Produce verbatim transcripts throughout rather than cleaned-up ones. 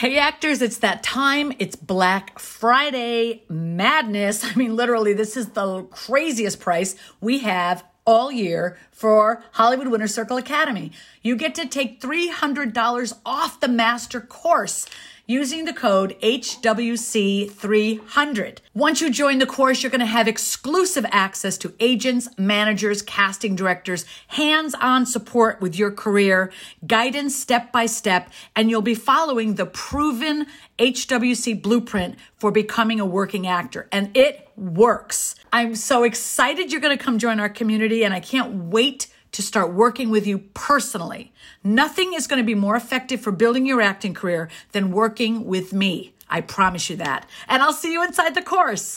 Hey actors, it's that time. It's Black Friday madness. I mean, literally, this is the craziest price we have all year for Hollywood Winner Circle Academy. You get to take three hundred dollars off the master course using the code H W C three hundred. Once you join the course, you're going to have exclusive access to agents, managers, casting directors, hands-on support with your career, guidance step by step, and you'll be following the proven H W C blueprint for becoming a working actor. And it works. I'm so excited you're going to come join our community, and I can't wait to start working with you personally. Nothing is going to be more effective for building your acting career than working with me. I promise you that. And I'll see you inside the course.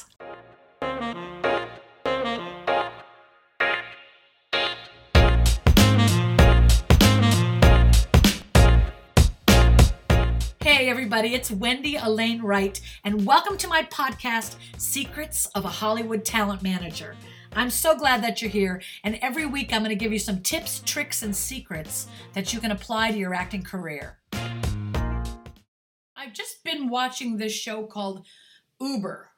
Hey everybody, it's Wendy Elaine Wright, and welcome to my podcast, Secrets of a Hollywood Talent Manager. I'm so glad that you're here, and every week I'm going to give you some tips, tricks, and secrets that you can apply to your acting career. I've just been watching this show called Uber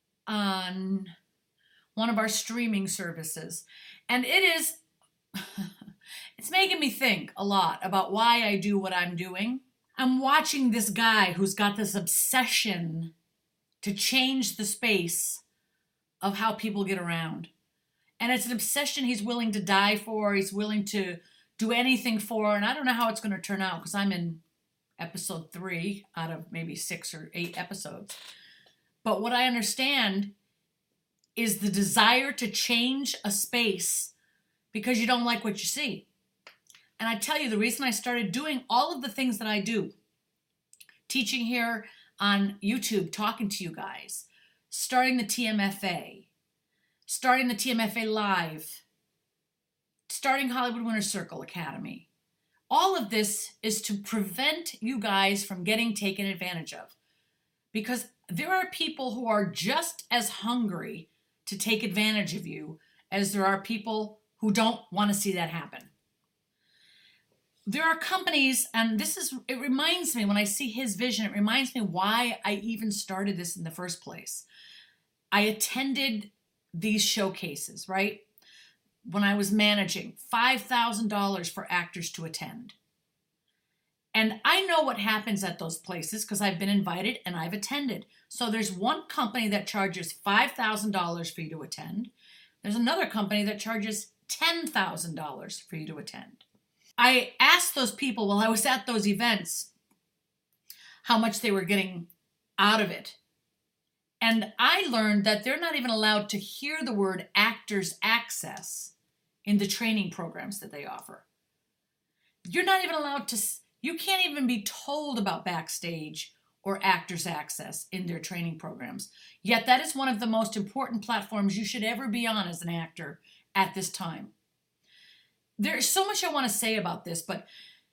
on one of our streaming services, and it is, it's making me think a lot about why I do what I'm doing. I'm watching this guy who's got this obsession to change the space of how people get around. And it's an obsession he's willing to die for, he's willing to do anything for, and I don't know how it's going to turn out because I'm in episode three out of maybe six or eight episodes. But what I understand is the desire to change a space because you don't like what you see. And I tell you, the reason I started doing all of the things that I do, teaching here on YouTube, talking to you guys, starting the T M F A, starting the T M F A Live, starting Hollywood Winner Circle Academy. All of this is to prevent you guys from getting taken advantage of. Because there are people who are just as hungry to take advantage of you as there are people who don't want to see that happen. There are companies, and this is, it reminds me, when I see his vision, it reminds me why I even started this in the first place. I attended these showcases, right? When I was managing, five thousand dollars for actors to attend. And I know what happens at those places because I've been invited and I've attended. So there's one company that charges five thousand dollars for you to attend. There's another company that charges ten thousand dollars for you to attend. I asked those people while I was at those events how much they were getting out of it. And I learned that they're not even allowed to hear the word actors access in the training programs that they offer. You're not even allowed to, you can't even be told about backstage or actors access in their training programs. Yet that is one of the most important platforms you should ever be on as an actor at this time. There's so much I want to say about this, but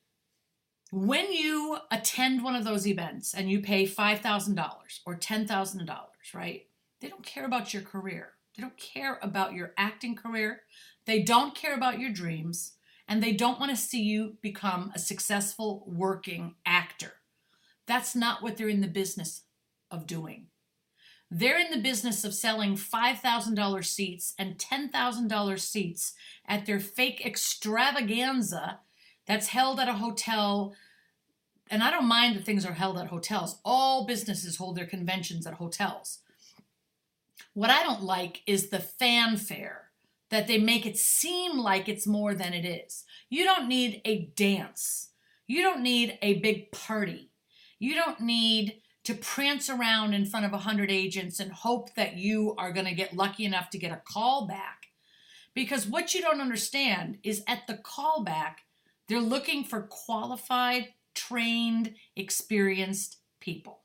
when you attend one of those events and you pay five thousand dollars or ten thousand dollars, right? They don't care about your career. They don't care about your acting career. They don't care about your dreams, and they don't want to see you become a successful working actor. That's not what they're in the business of doing. They're in the business of selling five thousand dollars seats and ten thousand dollars seats at their fake extravaganza that's held at a hotel. And I don't mind that things are held at hotels. All businesses hold their conventions at hotels. What I don't like is the fanfare that they make it seem like it's more than it is. You don't need a dance. You don't need a big party. You don't need to prance around in front of a hundred agents and hope that you are going to get lucky enough to get a call back. Because what you don't understand is at the callback, they're looking for qualified, trained, experienced people.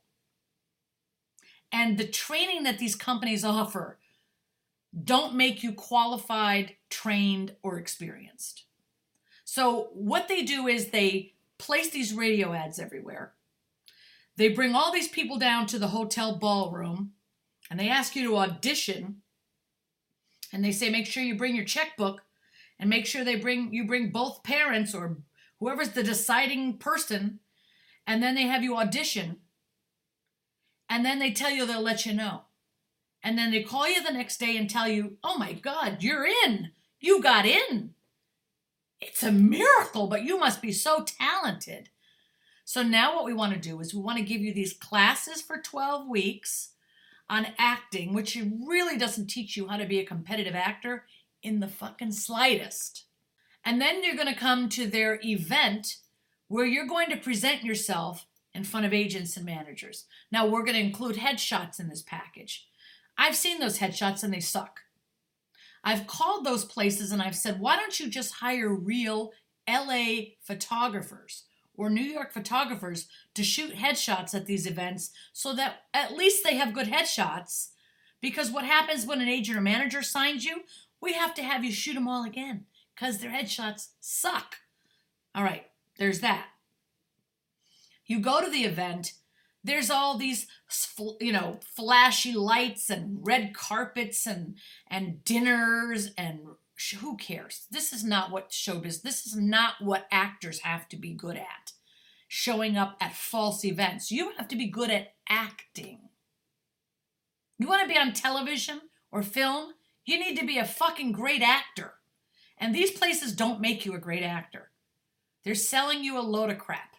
And the training that these companies offer don't make you qualified, trained, or experienced. So what they do is they place these radio ads everywhere. They bring all these people down to the hotel ballroom and they ask you to audition. And they say, make sure you bring your checkbook and make sure they bring you bring both parents or whoever's the deciding person. And then they have you audition. And then they tell you they'll let you know. And then they call you the next day and tell you, oh my God, you're in. You got in. It's a miracle, but you must be so talented. So now what we want to do is we want to give you these classes for twelve weeks on acting, which really doesn't teach you how to be a competitive actor in the fucking slightest. And then you're going to come to their event where you're going to present yourself in front of agents and managers. Now, we're going to include headshots in this package. I've seen those headshots and they suck. I've called those places and I've said, why don't you just hire real L A photographers or New York photographers to shoot headshots at these events so that at least they have good headshots? Because what happens when an agent or manager signs you, we have to have you shoot them all again because their headshots suck. All right, there's that. You go to the event, there's all these, you know, flashy lights and red carpets and, and dinners and who cares? This is not what showbiz, this is not what actors have to be good at. Showing up at false events. You have to be good at acting. You want to be on television or film? You need to be a fucking great actor. And these places don't make you a great actor. They're selling you a load of crap.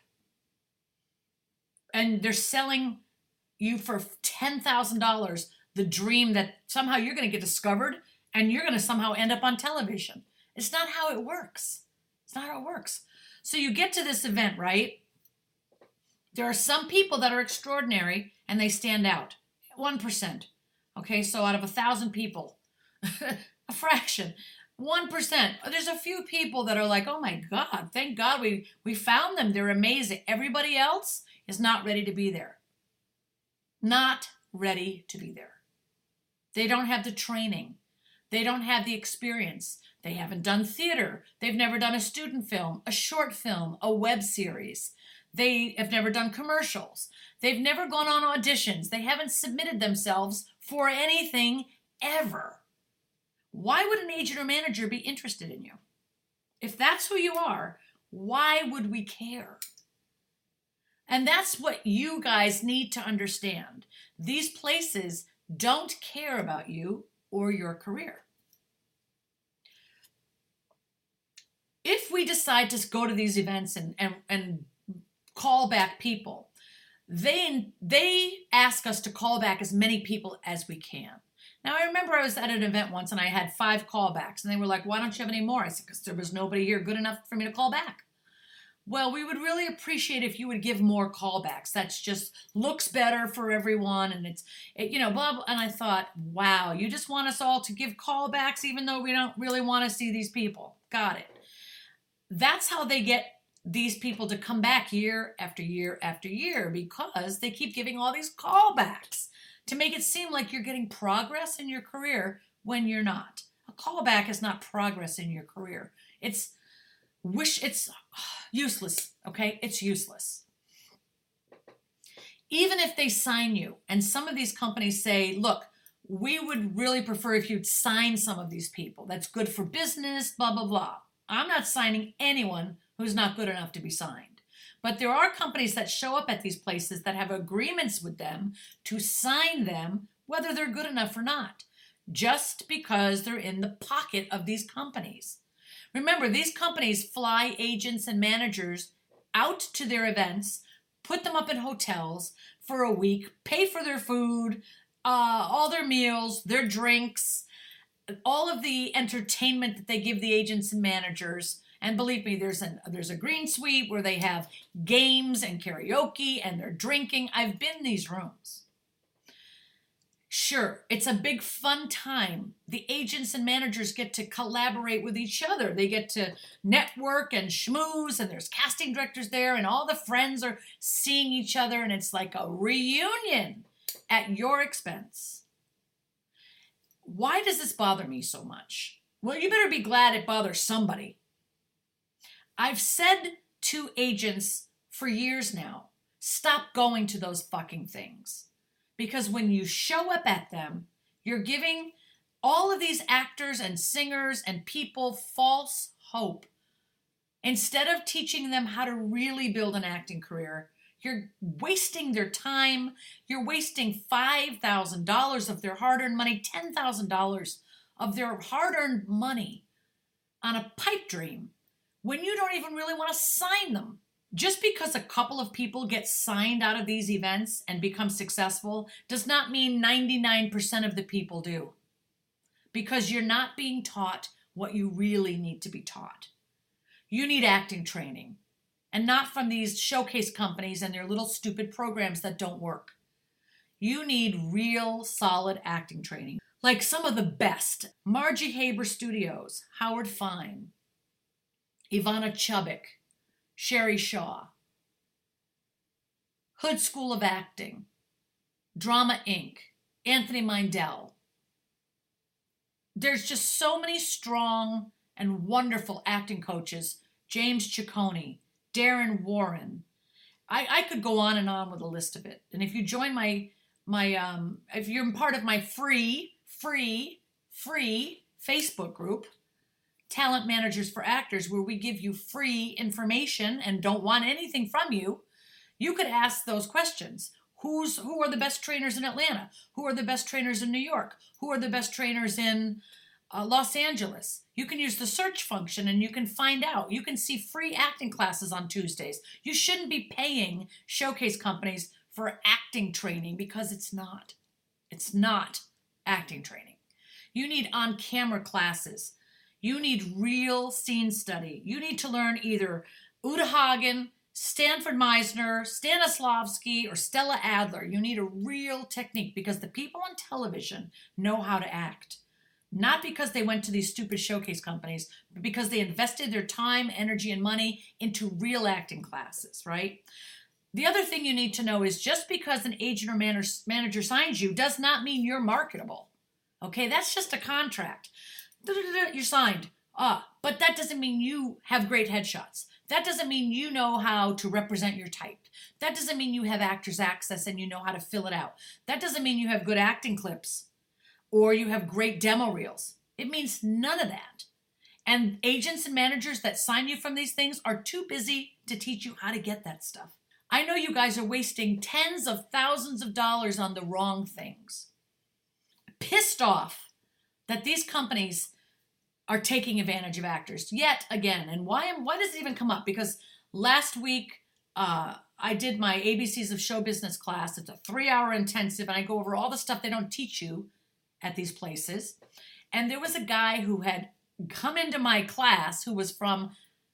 And they're selling you for ten thousand dollars the dream that somehow you're going to get discovered and you're going to somehow end up on television. It's not how it works. It's not how it works. So you get to this event, right? There are some people that are extraordinary and they stand out. one percent. Okay, so out of a thousand people, a fraction, one percent. There's a few people that are like, oh my God, thank God we, we found them. They're amazing. Everybody else is not ready to be there. Not ready to be there. They don't have the training. They don't have the experience. They haven't done theater. They've never done a student film, a short film, a web series. They have never done commercials. They've never gone on auditions. They haven't submitted themselves for anything ever. Why would an agent or manager be interested in you? If that's who you are, why would we care? And that's what you guys need to understand. These places don't care about you or your career. If we decide to go to these events and, and, and call back people, they, they ask us to call back as many people as we can. Now, I remember I was at an event once and I had five callbacks and they were like, why don't you have any more? I said, because there was nobody here good enough for me to call back. Well, we would really appreciate if you would give more callbacks. That's just looks better for everyone. And it's, it, you know, blah, blah. And I thought, wow, you just want us all to give callbacks even though we don't really want to see these people. Got it. That's how they get these people to come back year after year after year, because they keep giving all these callbacks to make it seem like you're getting progress in your career when you're not. A callback is not progress in your career. It's wish it's useless, okay? It's useless. Even if they sign you, and some of these companies say, look, we would really prefer if you'd sign some of these people. That's good for business, blah, blah, blah. I'm not signing anyone who's not good enough to be signed. But there are companies that show up at these places that have agreements with them to sign them, whether they're good enough or not, just because they're in the pocket of these companies. Remember, these companies fly agents and managers out to their events, put them up in hotels for a week, pay for their food, uh, all their meals, their drinks, all of the entertainment that they give the agents and managers. And believe me, there's, an, there's a green suite where they have games and karaoke and they're drinking. I've been in these rooms. Sure, it's a big fun time. The agents and managers get to collaborate with each other. They get to network and schmooze, and there's casting directors there, and all the friends are seeing each other, and it's like a reunion at your expense. Why does this bother me so much? Well, you better be glad it bothers somebody. I've said to agents for years now, stop going to those fucking things. Because when you show up at them, you're giving all of these actors and singers and people false hope. Instead of teaching them how to really build an acting career, You're wasting their time. You're wasting five thousand dollars of their hard-earned money, ten thousand dollars of their hard-earned money on a pipe dream when you don't even really want to sign them. Just because a couple of people get signed out of these events and become successful does not mean ninety-nine percent of the people do. Because you're not being taught what you really need to be taught. You need acting training, and not from these showcase companies and their little stupid programs that don't work. You need real solid acting training, like some of the best. Margie Haber Studios, Howard Fine, Ivana Chubbuck, Sherry Shaw, Hood School of Acting, Drama Incorporated, Anthony Mindell. There's just so many strong and wonderful acting coaches. James Ciccone, Darren Warren. I, I could go on and on with a list of it. And if you join my, my um, if you're part of my free, free, free Facebook group, Talent Managers for Actors, where we give you free information and don't want anything from you, you could ask those questions. Who's, who are the best trainers in Atlanta? Who are the best trainers in New York? Who are the best trainers in uh, Los Angeles? You can use the search function and you can find out. You can see free acting classes on Tuesdays. You shouldn't be paying showcase companies for acting training because it's not. It's not acting training. You need on-camera classes. You need real scene study. You need to learn either Uta Hagen, Stanford Meisner, Stanislavski, or Stella Adler. You need a real technique because the people on television know how to act. Not because they went to these stupid showcase companies, but because they invested their time, energy, and money into real acting classes, right? The other thing you need to know is just because an agent or manager signs you does not mean you're marketable. Okay, that's just a contract. You're signed. Ah, but that doesn't mean you have great headshots. That doesn't mean you know how to represent your type. That doesn't mean you have actors access and you know how to fill it out. That doesn't mean you have good acting clips or you have great demo reels. It means none of that. And agents and managers that sign you from these things are too busy to teach you how to get that stuff. I know you guys are wasting tens of thousands of dollars on the wrong things. Pissed off that these companies are taking advantage of actors yet again. And why why does it even come up? Because last week uh, I did my A B Cs of Show Business class. It's a three-hour intensive, and I go over all the stuff they don't teach you at these places. And there was a guy who had come into my class who was from,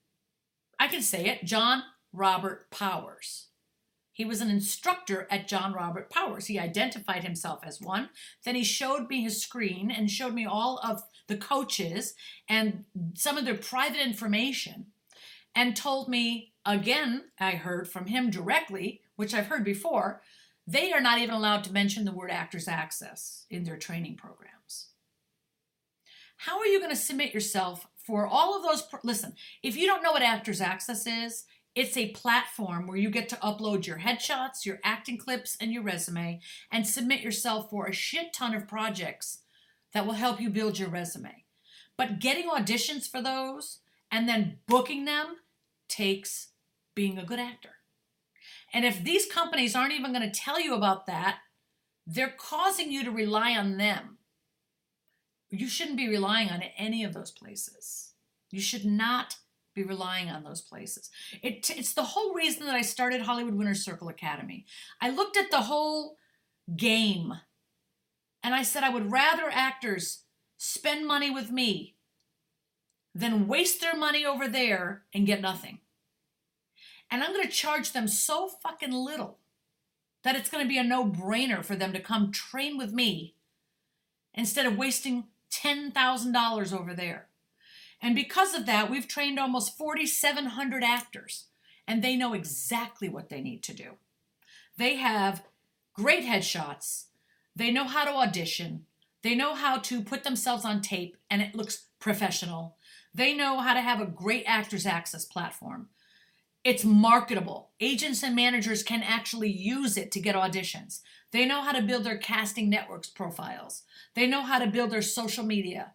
I can say it, John Robert Powers. He was an instructor at John Robert Powers. He identified himself as one. Then he showed me his screen and showed me all of the coaches and some of their private information and told me, again, I heard from him directly, which I've heard before, they are not even allowed to mention the word Actors Access in their training programs. How are you going to submit yourself for all of those? Pro- Listen, if you don't know what Actors Access is, it's a platform where you get to upload your headshots, your acting clips, and your resume and submit yourself for a shit ton of projects that will help you build your resume. But getting auditions for those and then booking them takes being a good actor. And if these companies aren't even going to tell you about that, they're causing you to rely on them. You shouldn't be relying on any of those places. You should not be relying on those places. It, it's the whole reason that I started Hollywood Winner's Circle Academy. I looked at the whole game and I said I would rather actors spend money with me than waste their money over there and get nothing. And I'm going to charge them so fucking little that it's going to be a no-brainer for them to come train with me instead of wasting ten thousand dollars over there. And because of that, we've trained almost forty-seven hundred actors, and they know exactly what they need to do. They have great headshots. They know how to audition. They know how to put themselves on tape, and it looks professional. They know how to have a great Actors Access platform. It's marketable. Agents and managers can actually use it to get auditions. They know how to build their casting networks profiles. They know how to build their social media.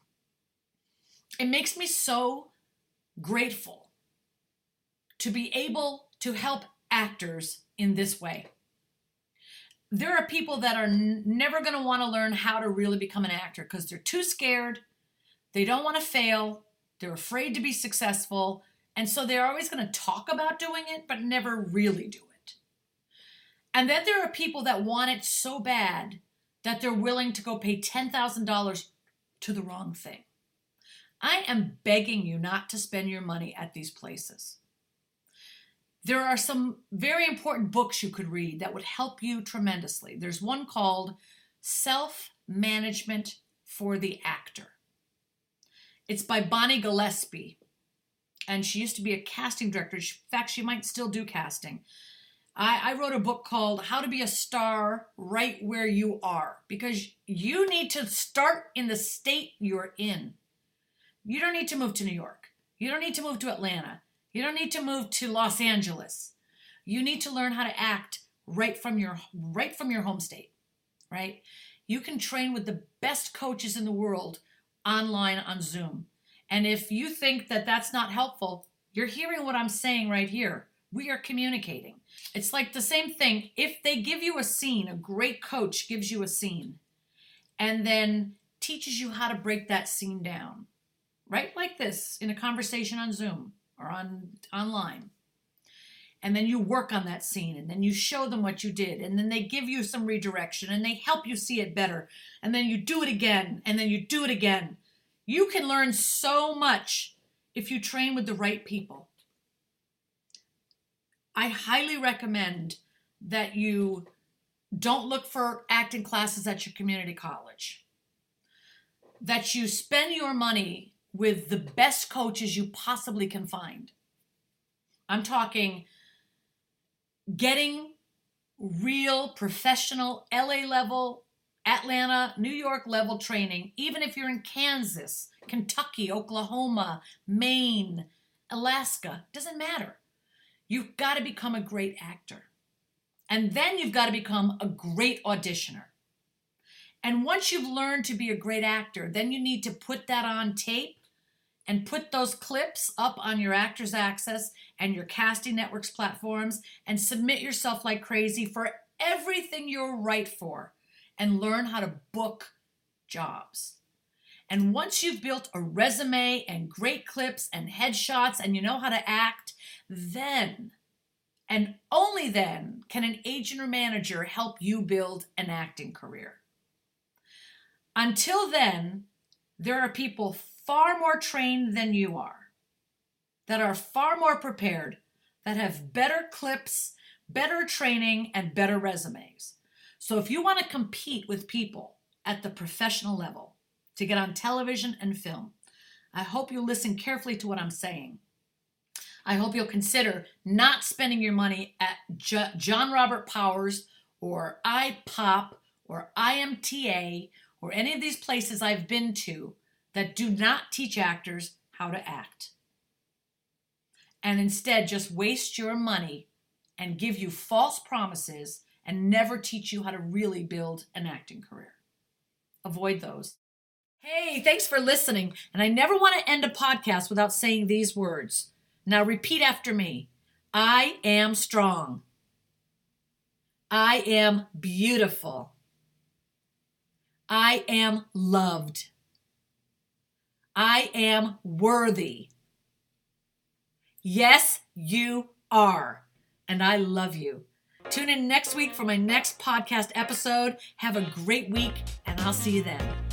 It makes me so grateful to be able to help actors in this way. There are people that are n- never going to want to learn how to really become an actor because they're too scared. They don't want to fail. They're afraid to be successful. And so they're always going to talk about doing it, but never really do it. And then there are people that want it so bad that they're willing to go pay ten thousand dollars to the wrong thing. I am begging you not to spend your money at these places. There are some very important books you could read that would help you tremendously. There's one called Self-Management for the Actor. It's by Bonnie Gillespie, and she used to be a casting director. In fact, she might still do casting. I, I wrote a book called How to Be a Star Right Where You Are, because you need to start in the state you're in. You don't need to move to New York. You don't need to move to Atlanta. You don't need to move to Los Angeles. You need to learn how to act right from your right from your home state, right? You can train with the best coaches in the world online on Zoom. And if you think that that's not helpful, you're hearing what I'm saying right here. We are communicating. It's like the same thing. If they give you a scene, a great coach gives you a scene and then teaches you how to break that scene down, right? Like this in a conversation on Zoom or on online. And then you work on that scene and then you show them what you did and then they give you some redirection and they help you see it better. And then you do it again and then you do it again. You can learn so much if you train with the right people. I highly recommend that you don't look for acting classes at your community college. That you spend your money with the best coaches you possibly can find. I'm talking getting real professional L A level, Atlanta, New York level training, even if you're in Kansas, Kentucky, Oklahoma, Maine, Alaska, doesn't matter. You've got to become a great actor. And then you've got to become a great auditioner. And once you've learned to be a great actor, then you need to put that on tape and put those clips up on your Actors Access and your Casting Network's platforms and submit yourself like crazy for everything you're right for and learn how to book jobs. And once you've built a resume and great clips and headshots and you know how to act, then and only then can an agent or manager help you build an acting career. Until then, there are people far more trained than you are, that are far more prepared, that have better clips, better training, and better resumes. So if you want to compete with people at the professional level to get on television and film, I hope you'll listen carefully to what I'm saying. I hope you'll consider not spending your money at J- John Robert Powers or I POP or I M T A or any of these places I've been to that do not teach actors how to act. And instead just waste your money and give you false promises and never teach you how to really build an acting career. Avoid those. Hey, thanks for listening. And I never want to end a podcast without saying these words. Now repeat after me. I am strong. I am beautiful. I am loved. I am worthy. Yes, you are. And I love you. Tune in next week for my next podcast episode. Have a great week, and I'll see you then.